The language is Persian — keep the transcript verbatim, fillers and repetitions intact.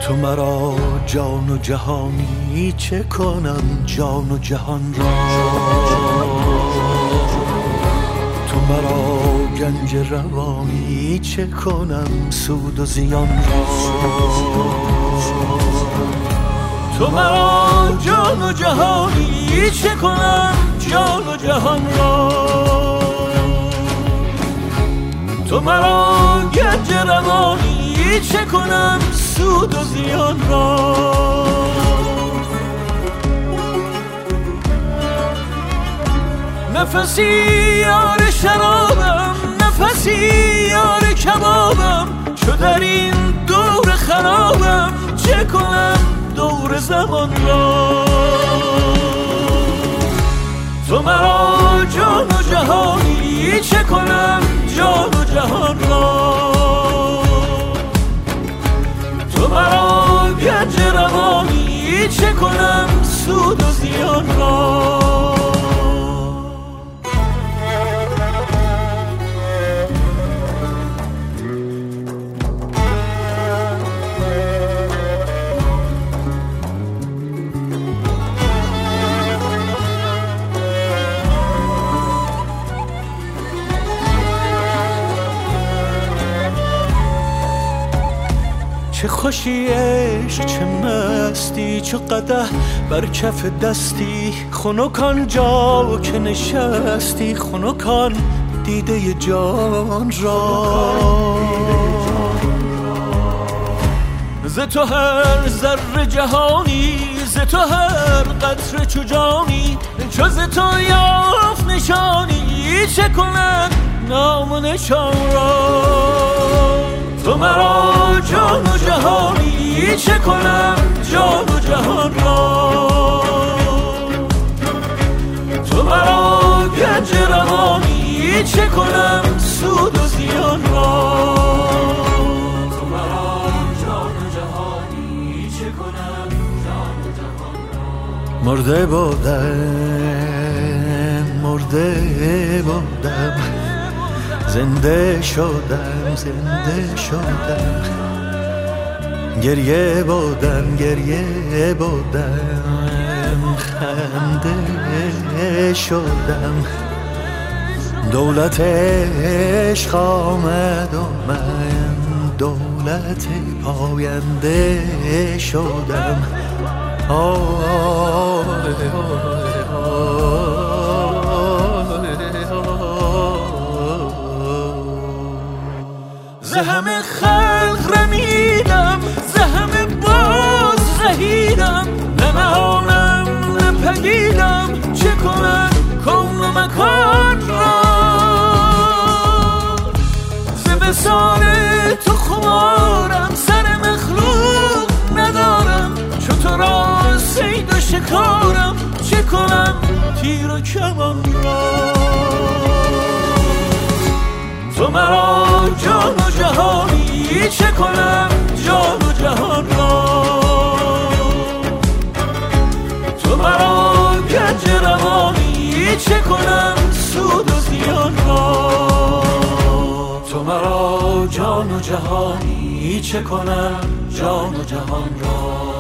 تو مرا جان و جهانی چه کنم جان و جهان را، تو مرا گنج روانی چه کنم سود و زیان را، تو مرا جان و جهانی چه کنم جان و جهان را، تو مرا گنج روانی چه کنم سود و زیان را. نفسی یار شرابم، نفسی یار کبابم، چو در این دور خرابم چه کنم دور زمان را، تو مرا جان و جهانی چه کنم جان و جهان را، تو مرا گنج روانی چه کنم سود و زیان را. چه خوشی عشق چه مستی، چه قدح بر کف دستی، خنکان جا که نشستی، خنکان دیده جان را، ز تو هر ذره جهانی، ز تو هر قطره چو جانی، چو ز تو یافت نشانی چه کنم نام و نشان را، تو مرا جان و جهانی چه کنم جان و جهان را، تو مرا گنج روانی چه کنم سود و زیان را، تو مرا جان و جهانی چه کنم جان و جهان را. مرده بودم مرده بودم زنده شدم زنده شدم، گریه بودم گریه بودم خنده شدم، دولت عشق آمد و من دولت پاینده شدم. آه ز همه خلق رمیدم، ز همه باز زهیدم، ننهانم نپدیدم چه کنم کون و مکان را، ز وصال تو خمارم سر مخلوق ندارم، چو تو را صید و شکارم چه کنم تیر و کمان را، تو مرا جان و جهانی چه کنم جان و جهان را، تو مرا گنج روانی چه کنم سود و زیان را، تو مرا جان و جهانی چه کنم جان و جهان را.